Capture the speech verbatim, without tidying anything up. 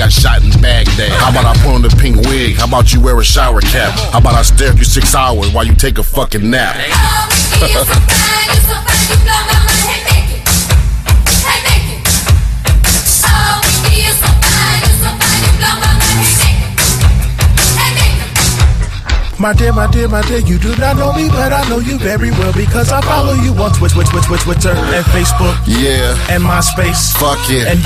got shot in Baghdad. How about I put on the pink wig? How about you wear a shower cap? How about I stare at you six hours while you take a fucking nap? My dear, my dear, my dear, you do not know me, but I know you very well because I follow you on Twitch, Twitch, Twitch, Twitch, Twitter, and Facebook, yeah, and MySpace, fuck it, and